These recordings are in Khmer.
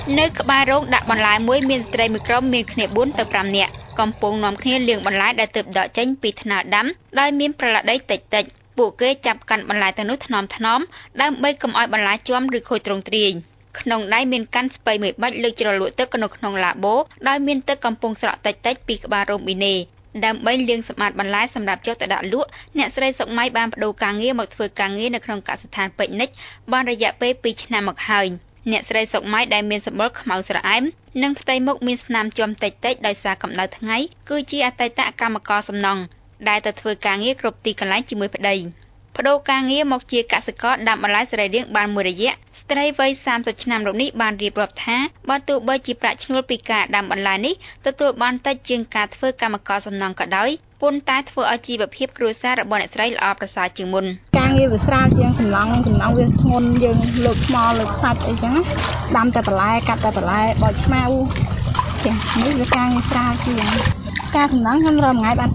នៅក្បែររោងដាក់បន្លែមួយមានស្ត្រីមួយក្រុមមានគ្នា4ទៅ5នាក់កំពុងនាំគ្នាលាងបន្លែដែលទើបដកចេញពីថ្នាលដាំដោយមានប្រឡាដីតិចៗពួកគេចាប់កាន់បន្លែទាំងនោះថ្នមៗដើម្បីកុំឲ្យបន្លែជាំឬខូចទ្រង់ទ្រាយក្នុងដៃមានកាន់ស្ពៃមួយបាច់លើកជ្រលក់ទឹកនៅក្នុងឡាបូដោយមានទឹកកំពុងស្រក់តិចៗពីក្បាលរោងប៊ីណេដើម្បីលាងសម្អាតបន្លែសម្រាប់យកទៅដាក់លក់អ្នកស្រីសុកម៉ៃបានបដូរការងារមកធ្វើការងារនៅក្នុងកសិដ្ឋានពេជ្រនិចបានរយៈពេល2ឆ្នាំមកហើយអ្នកស្រីសុកម៉ៃដែលមានសម្បុរខ្មៅស្រអែមនិងផ្ទៃមុខមានស្នាមជាំតិចៗដោយសារកម្ដៅថ្ងៃគឺជាអតីតកម្មករសំណង់ដែលទៅធ្វើការងារគ្រប់ទីកន្លែងជាមួយប្តីបដូរការងារមកជាកសិករដាំបន្លែសរីរាង្គបានមួយរយៈស្ត្រីវ័យ30ឆ្នាំរូបនេះបានរៀបរាប់ថាបើទោះបីជាប្រាក់ឈ្នួលពីការដាំបន្លែនេះទទួលបានតិចជាងការធ្វើកម្មករសំណង់ក៏ដោយប៉ុន្តែធ្វើឲ្យជីវភាពគ្រួសាររបស់អ្នកស្រីល្អប្រសើរជាងមុនការងារវាស្រាលជាងសំណង់វាធ្ងន់យើងលើកថ្មលើកសាច់អីចឹងដាំតែបន្លែកាត់តែបន្លែបោចឆ្មៅចានេះវាការងារស្រាលជាងការសំណង់ខ្ញុំរកមួយថ្ងៃបាន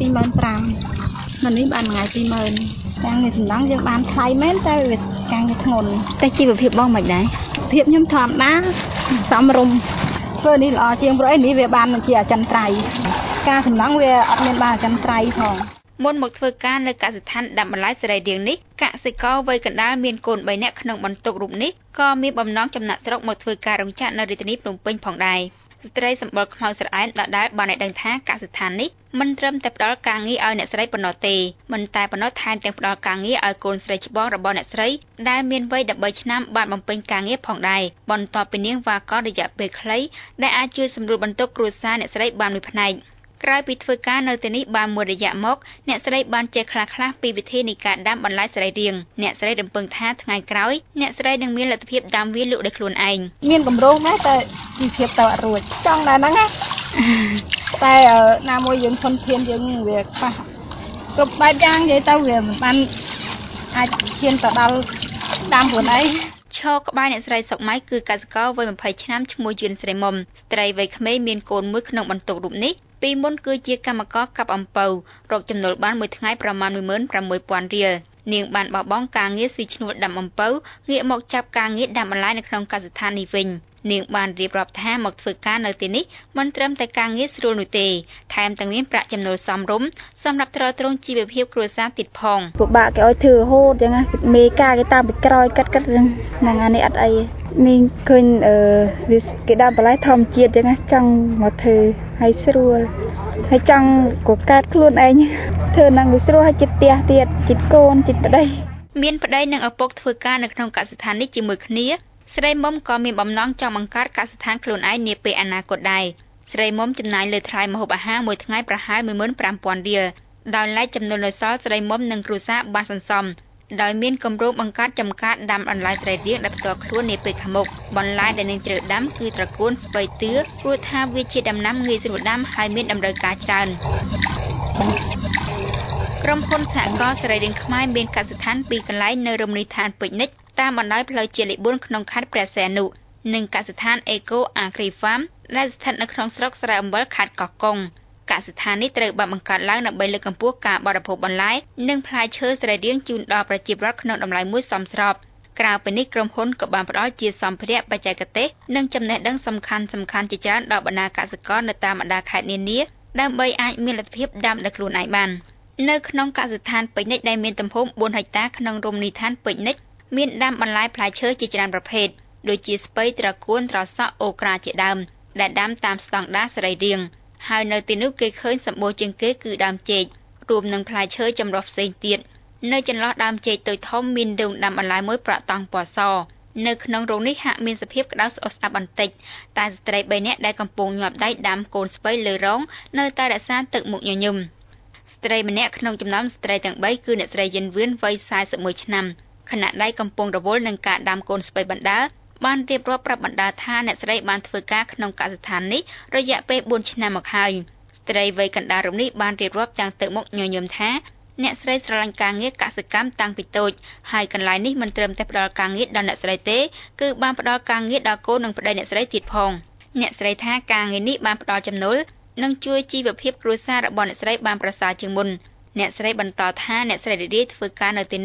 25,000នៅនេះបានមួយថ្ងៃ20,000ការងារសំណង់យើងបានថ្លៃមែនតែវាការងារធ្ងន់តែជីវភាពបងមិនដែរភាពខ្ញុំធម្មតាសមរម្យធ្វើនេះល្អជាងព្រោះនេះវាបានជាអចិន្ត្រៃយ៍ការសំណង់វាអត់មានបានអចិន្ត្រៃយ៍ផងមុនមកធ្វើការនៅកសិដ្ឋានដាំបន្លែសរីរាង្គនេះកសិករវ័យកណ្ដាលមានកូន3នាក់ក្នុងបន្ទុករូបនេះក៏មានបំណងចំណាក់ស្រុកមកធ្វើការរោងចក្រនៅរាជធានីភ្នំពេញផងដែរស្ត្រីសម្បុរខ្មៅស្រអែមដដែលបានឲ្យដឹងថាកសិដ្ឋាននេះមិនត្រឹមតែផ្ដល់ការងារឲ្យអ្នកស្រីប៉ុណ្ណោះទេមិនតែប៉ុណ្ណោះថែមទាំងផ្ដល់ការងារឲ្យកូនស្រីច្បងរបស់អ្នកស្រីដែលមានវ័យ13ឆ្នាំបានបំពេញការងារផងដែរបន្ទាប់ពីនាងវ៉ាកលរយៈពេលខ្លីដែលអាចជួយសម្រួលបន្ទុកគ្រួសារអ្នកស្រីបានមួយផ្នែកក្រៅពីធ្វើការនៅទីនេះបានមួយរយៈមកអ្នកស្រីបានចេះខ្លះៗពីវិធីនៃការដាំបន្លែសរីរាង្គអ្នកស្រីរំពឹងថាថ្ងៃក្រោយអ្នកស្រីនឹងមានលទ្ធភាពដាំវាលក់ដោយខ្លួនឯងមានកម្រោងដែរតែជីវភាពទៅអត់រួចចង់ដែរហ្នឹងណាតែណាមួយយើងធនធានយើងវាខ្វះគ្រប់បែបយ៉ាងនិយាយទៅវាមិនបានអាចឈានទៅដល់ដាំខ្លួនឯងឈរក្បែរអ្នកស្រីសុកម៉ៃគឺកសិករវ័យ20ឆ្នាំឈ្មោះយឿនស្រីមុំស្ត្រីវ័យក្មេងមានកូនមួយក្នុងបន្ទុករូបនេះពីមុនគឺជាកម្មករកាប់អំពៅរកចំណូលបានមួយថ្ងៃប្រមាណ 16,000 រៀលនាងបានបោះបង់ការងារស៊ីឈ្នួលដាំអំពៅងាកមកចាប់ការងារដាំបន្លែនៅក្នុងកសិដ្ឋាននេះវិញនាងបានរៀបរាប់ថាមកធ្វើការនៅទីនេះមិនត្រឹមតែការងារស្រួលនោះទេថែមទាំងមានប្រាក់ចំណូលសមរម្យសម្រាប់ទ្រទ្រង់ជីវភាពគ្រួសារទៀតផងពិបាកគេឲ្យធ្វើរហូតចឹងណាមេការគេតាមពីក្រោយកាត់ហ្នឹងអានេះអត់អីនេះឃើញវាគេដាំបន្លែធម្មជាតិចឹងណាចង់មកធ្វើឲ្យស្រួលហើយចង់ក៏កាត់ខ្លួនឯងធ្វើនឹងវាស្រួលឲ្យចិត្តផ្ទះទៀតចិត្តកូនចិត្តប្តីមានប្តីនិងឪពុកធ្វើការនៅក្នុងកសិដ្ឋាននេះជាមួយគ្នាស្រីមុំក៏មានបំណងចង់បង្កើតកសិដ្ឋានខ្លួនឯងនាពេលអនាគតដែរស្រីមុំចំណាយលើថ្លៃម្ហូបអាហារមួយថ្ងៃប្រហែល 15,000 រៀលដោយឡែកចំនួននៅសល់ស្រីមុំនិងគ្រួសារបានសន្សំដោយមានគម្រោងបង្កើតចំការដាំបន្លែសរីរាង្គដែលផ្ទាល់ខ្លួននាពេលខាងមុខបន្លែដែលនឹងជ្រើសដាំគឺត្រកួនស្ពៃតឿព្រោះថាវាជាដំណាំងាយស្រួលដាំហើយមានតម្រូវការច្រើនក្រុមហ៊ុនសហករណ៍សរីរាង្គខ្មែរមានកសិដ្ឋាន2កន្លែងនៅរមណីយដ្ឋានពេជ្រនិចតាមបណ្ដោយផ្លូវជាតិលេខ4ក្នុងខេត្តព្រះសីហនុនិងកសិដ្ឋាន Eco Agri Farm ដែលស្ថិតនៅក្នុងស្រុកស្រែអំបិលខេត្តកោះកុងកសិដ្ឋាននេះត្រូវបានបង្កើតឡើងដើម្បីលើកកម្ពស់ការបរិភោគបន្លែនិងផ្លែឈើសរីរាង្គជូនដល់ប្រជាពលរដ្ឋក្នុងតម្លៃមួយសមស្របក្រៅពីនេះក្រុមហ៊ុនក៏បានផ្ដល់ជាសម្ភារៈបច្ចេកទេសនិងចំណេះដឹងសំខាន់ៗជាច្រើនដល់បណ្ដាកសិករនៅតាមបណ្ដាខេត្តនានាដើម្បីអាចមានលទ្ធភាពដាំដោយខ្លួនឯងបាននៅក្នុងកសិដ្ឋានពេជ្រនិចដែលមានទំហំ4ហិកតាក្នុងរមណីយដ្ឋានពេជ្រនិចមានដាំបន្លែផ្លែឈើជាច្រើនប្រភេទដូចជាស្ពៃត្រកួនត្រសក់អូក្រាជាដើមដែលដាំតាមស្តង់ដារសរីរាង្គហើយនៅទីនោះគេឃើញសម្បូរជាងគេគឺដើមចេករួមនឹងផ្លែឈើចម្រុះផ្សេងទៀតនៅចន្លោះដើមចេកតូចធំមានរោងដាំបន្លែមួយប្រក់តង់ពណ៌សនៅក្នុងរោងនេះហាក់មានសភាពក្តៅស្អុះស្អាប់បន្តិចតែស្ត្រី3នាក់ដែលកំពុងញាប់ដៃដាំកូនស្ពៃលើរងនៅតែរក្សាទឹកមុខញញឹមស្ត្រីម្នាក់ក្នុងចំណោមស្ត្រីទាំង3គឺអ្នកស្រីយិនវឿនវ័យ41ឆ្នាំខណៈដៃកំពុងរវល់នឹងការដាំកូនស្ពៃបណ្ដើបានរៀបរាប់ប្រាប់បណ្ដាថាអ្នកស្រីបានធ្វើការក្នុងកសិដ្ឋាននេះរយៈពេល4ឆ្នាំមកហើយស្ត្រីវ័យកណ្ដាលរូបនេះបានរៀបរាប់យ៉ាងទឹកមុខញញឹមថាអ្នកស្រីស្រឡាញ់ការងារកសិកម្មតាំងពីតូចហើយកន្លែងនេះមិនត្រឹមតែផ្ដល់ការងារដល់អ្នកស្រីទេគឺបានផ្ដល់ការងារដល់កូននិងប្តីអ្នកស្រីទៀតផងអ្នកស្រីថាការងារនេះបានផ្ដល់ចំណូលនិងជួយជីវភាពគ្រួសាររបស់អ្នកស្រីបានប្រសើរជាងមុនអ្នកស្រីបន្តថាអ្នកស្រីរីករាយធ្វើការនៅទីនេះ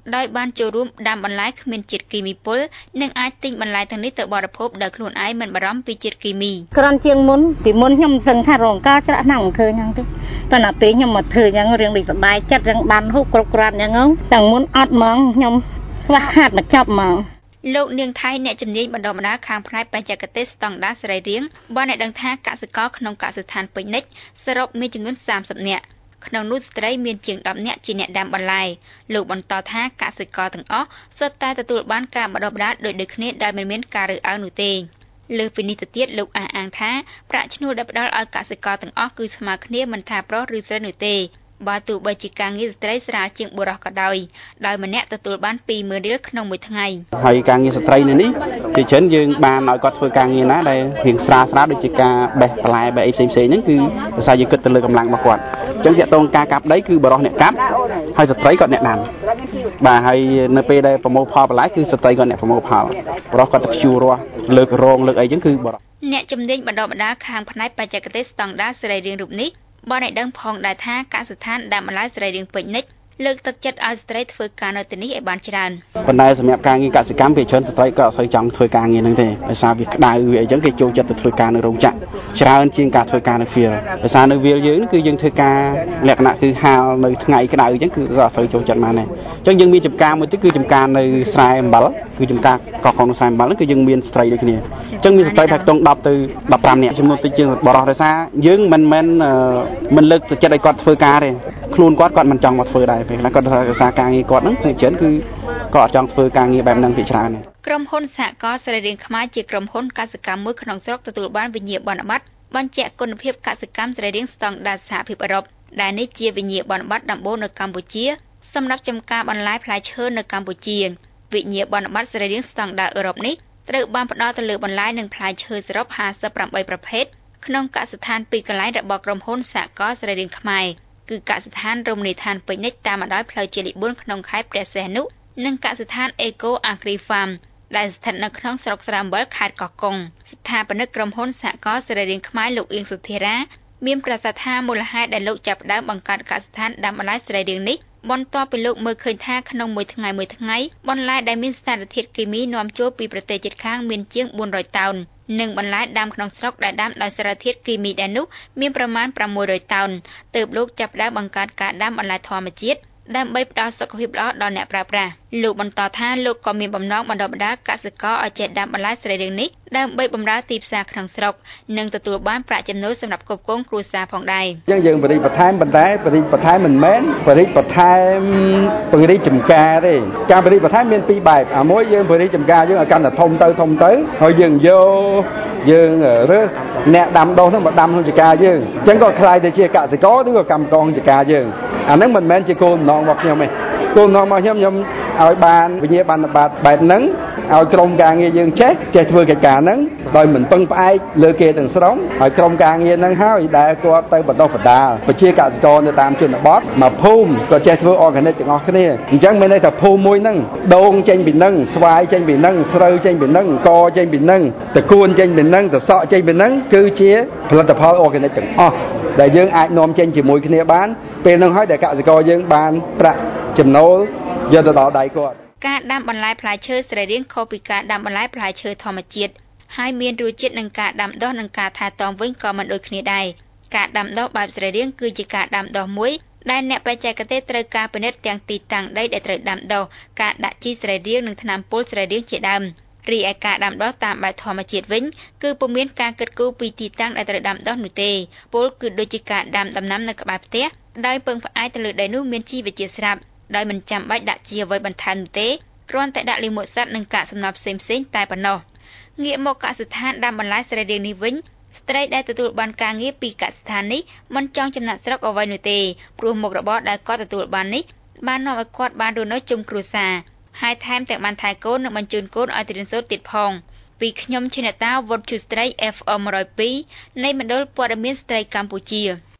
ដោយបានចូលរួមដាំបន្លែគ្មានជាតិគីមីពុលនិងអាចទិញបន្លែទាំងនេះទៅបរិភោគដោយខ្លួនឯងមិនបារម្ភពីជាតិគីមីគ្រាន់ជាងមុនពីមុនខ្ញុំសឹងថារងការច្រាក់ណាំឃើញហ្នឹងទៅប៉ុន្តែពេលខ្ញុំមកធ្វើយ៉ាងរឿងនេះសប្បាយចិត្តយ៉ាងបានហូបគ្រប់គ្រាន់យ៉ាងហ្នឹងទាំងមុនអត់ហ្មងខ្ញុំខ្វះខាតមកចាប់ហ្មងលោកនាងថៃអ្នកជំនាញបណ្ដុះបណ្ដាលខាងផ្នែកបច្ចេកទេសស្តង់ដារសរីរាង្គបានឲ្យដឹងថាកសិករក្នុងកសិដ្ឋានពេជ្រនិចសរុបមានចំនួន30នាក់ក្នុងនោះស្ត្រីមានជាង10នាក់ជាអ្នកដាំបន្លែលោកបន្តថាកសិករទាំងអស់សុទ្ធតែទទួលបានការបណ្ដុះបណ្ដាលដូចគ្នាដោយមិនមានការរើសអើងនោះទេលើពីនេះទៅទៀតលោកអះអាងថាប្រាក់ឈ្នួលដែលផ្ដល់ឲ្យកសិករទាំងអស់គឺស្មើគ្នាមិនថាប្រុសឬស្រីនោះទេបើទោះបីជាការងារស្ត្រីស្រាលជាងបុរសក៏ដោយម្នាក់ទទួលបាន 20,000 រៀលក្នុងមួយថ្ងៃហើយការងារស្ត្រីនេះជាច្រើនយើងបានឲ្យគាត់ធ្វើការងារណាដែលរៀងស្រាលដូចជាការបេះបន្លែបេះអីផ្សេងៗហ្នឹងគឺដោយសារយើងគិតទៅលើកម្លាំងរបស់គាត់អញ្ចឹងតាក់ទងការកាប់ដីគឺបុរសអ្នកកាប់ហើយស្ត្រីគាត់អ្នកដាំបាទហើយនៅពេលដែលប្រមូលផលបន្លែគឺស្ត្រីគាត់អ្នកប្រមូលផលបុរសគាត់ទៅខ្ជូររាស់លើករងលើកអីអញ្ចឹងគឺបុរសអ្នកជំនាញបណ្ដុះបណ្ដាលខាងផ្នែកបច្ចេកទេសស្តង់ដារសរីរាង្គរូបនេះបានឲ្យដឹងផងដែរថាកសិដ្ឋានដាំបន្លែសរីរាង្គពេជ្រនិចលើកទឹកចិត្តឲ្យស្ត្រីធ្វើការនៅទីនេះឲ្យបានច្រើនប៉ុន្តែសម្រាប់ការងារកសិកម្មវាច្រើនស្ត្រីក៏អត់សូវចង់ធ្វើការងារហ្នឹងទេដោយសារវាក្តៅវាអីចឹងគេចូលចិត្តទៅធ្វើការនៅរោងចក្រច្រើនជាងការធ្វើការនៅវាលដោយសារនៅវាលយើងគឺយើងធ្វើការលក្ខណៈគឺហាលនៅថ្ងៃក្តៅអញ្ចឹងគឺក៏អត់សូវចូលចិត្តមកដែរអញ្ចឹងយើងមានចំការមួយទៀតគឺចំការនៅស្រែអំបិលគឺចំការកោះកុងស្រែអំបិលហ្នឹងគឺយើងមានស្ត្រីដូចគ្នាអញ្ចឹងមានស្ត្រីប្រហែលខ្ទង់10ទៅ15នាក់ចំនួនតិចជាងបរិសុទ្ធដោយសារយើងមិនលើកទឹកចិត្តឲ្យគាត់ធ្វើការទេខ្លួនគាត់មិនចង់មកធ្វើដែរពេលខ្លះគាត់ថាសារការងារគាត់ហ្នឹងគឺច្រើនគឺគាត់អត់ចង់ធ្វើការងារបែបហ្នឹងពីច្រើនក្រុមហ៊ុនសហករណ៍សរីរាង្គខ្មែរជាក្រុមហ៊ុនកសិកម្មមួយក្នុងស្រុកទទួលបានវិញ្ញាបនបត្របញ្ជាក់គុណភាពកសិកម្មសរីរាង្គស្តង់ដារសហភាពអឺរ៉ុបដែលនេះជាវិញ្ញាបនបត្រដំបូងនៅកម្ពុជាសម្រាប់ចំការបន្លែផ្លែឈើនៅកម្ពុជាវិញ្ញាបនបត្រសរីរាង្គស្តង់ដារអឺរ៉ុបនេះត្រូវបានផ្ដល់ទៅលើបន្លែនិងផ្លែឈើសរុប58ប្រភេទក្នុងកសិដ្ឋានពីរកន្លែងរបស់ក្រុមហ៊ុនសហករណ៍សរីរាង្គខ្មែរគឺកសិដ្ឋានរមណីយដ្ឋានពេជ្រនិចតាមបណ្ដោយផ្លូវជាតិលេខ4ក្នុងខេត្តព្រះសីហនុនិងកសិដ្ឋាន Eco Agri Farm ដែលស្ថិតនៅក្នុងស្រុកស្រែអំបិលខេត្តកោះកុងស្ថាបនិកក្រុមហ៊ុនសហករណ៍សរីរាង្គខ្មែរលោកអៀងសុធារាមានប្រសាសន៍ថាមូលហេតុដែលលោកចាប់ផ្ដើមបង្កើតកសិដ្ឋានដាំបន្លែសរីរាង្គនេះបន្ទាប់ពីលោកមើលឃើញថាក្នុងមួយថ្ងៃបន្លែដែលមានសារធាតុគីមីនាំចូលពីប្រទេសជិតខាងមានជាង400តោននិងបន្លែដាំក្នុងស្រុកដែលដាំដោយសារធាតុគីមីដែលនោះមានប្រមាណ600តោនទើបលោកចាប់ផ្ដើមបង្កើតការដាំបន្លែធម្មជាតិដើម្បីផ្ដល់សុខភាពល្អដល់អ្នកប្រើប្រាស់លោកបន្តថាលោកក៏មានបំណងបណ្ដុះបណ្ដាលកសិករឲ្យចេះដាំបន្លែសរីរាង្គនេះដើម្បីបម្រើទីផ្សារក្នុងស្រុកនិងទទួលបានប្រាក់ចំណូលសម្រាប់គ្រប់គ្រងគ្រួសារផងដែរយើងបរិបន្ថែមប៉ុន្តែបរិបន្ថែមមិនមែនបរិបន្ថែមពង្រីកចម្ការទេការបរិបន្ថែមមានពីរបែបមួយយើងបរិចម្ការយើងឲ្យកាន់តែធំទៅហើយយើងរើសអ្នកដាំដុះហ្នឹងមកដាំក្នុងចម្ការយើងអញ្ចឹងក៏ខ្លាយទៅជាកសិករឬក៏កម្មករក្នុងចម្ការយើងអាហ្នឹងមិនមែនជាគោលបំណងរបស់ខ្ញុំទេគោលបំណងរបស់ខ្ញុំឲ្យបានវិញ្ញាបនបត្របែបហ្នឹងឲ្យក្រុមការងារយើងចេះធ្វើកិច្ចការហ្នឹងដោយមិនពឹងផ្អែកលើគេទាំងស្រុងហើយក្រុមការងារហ្នឹងហើយដែលគាត់ទៅបណ្ដុះបណ្ដាលប្រជាកសិករនៅតាមជនបទមកភូមិក៏ចេះធ្វើ organic ទាំងអស់គ្នាអញ្ចឹងមានន័យថាភូមិមួយហ្នឹងដូងចេញពីហ្នឹងស្វាយចេញពីហ្នឹងស្រូវចេញពីហ្នឹងកចេញពីហ្នឹងតកួនចេញពីហ្នឹងតសក់ចេញពីហ្នឹងគឺជាផលិតផល organic ទាំងអស់ដែលយើងអាចនាំចេញជាមួយគ្នាបានពេលហ្នឹងហើយដែលកសិករយើងបានប្រាក់ចំណូលយកទៅដល់ដៃគាត់ការដាំបន្លែផ្លែឈើសរីរាង្គខុសពីការដាំបន្លែផ្លែឈើធម្មជាតិហើយមានរសជាតិនឹងការដាំដុះនិងការថែទាំវិញក៏មិនដូចគ្នាដែរការដាំដុះបែបសរីរាង្គគឺជាការដាំដុះមួយដែលអ្នកបច្ចេកទេសត្រូវការពិនិត្យទាំងទីតាំងដីដែលត្រូវដាំដុះការដាក់ជីសរីរាង្គនិងថ្នាំពុលសរីរាង្គជាដើមរីឯការដាំដុះតាមបែបធម្មជាតិវិញគឺពុំមានការគិតគូរពីទីតាំងដែលត្រូវដាំដុះនោះទេពុលគឺដូចជាការដាំដំណាំនៅក្បែរផ្ទះដោយពឹងផ្អែកទៅលើដីនោះមានជីវជាតិស្រាប់ដោយមិនចាំបាច់ដាក់ជីអ្វីបន្ថែមនោះទេគ្រាន់តែដាក់លាមកសត្វនិងកាកសំណល់ផ្សេងៗតែប៉ុណ្ណោះងាកមកកសិដ្ឋានដាំបន្លែសរីរាង្គនេះវិញស្ត្រីដែលទទួលបានការងារពីកសិដ្ឋាននេះមិនចង់ចំណាក់ស្រុកអ្វីនោះទេព្រោះមុខរបរដែលគាត់ទទួលបាននេះបាននាំឲ្យគាត់បានរស់នៅជុំគ្រួសារហើយថែមទាំងបានថែកូននិងបញ្ជូនកូនឲ្យទៅរៀនសូត្រទៀតផងពីខ្ញុំឈិនតាវុតជូស្ត្រី FM 102នៃមណ្ឌលព័ត៌មានស្ត្រីកម្ពុជា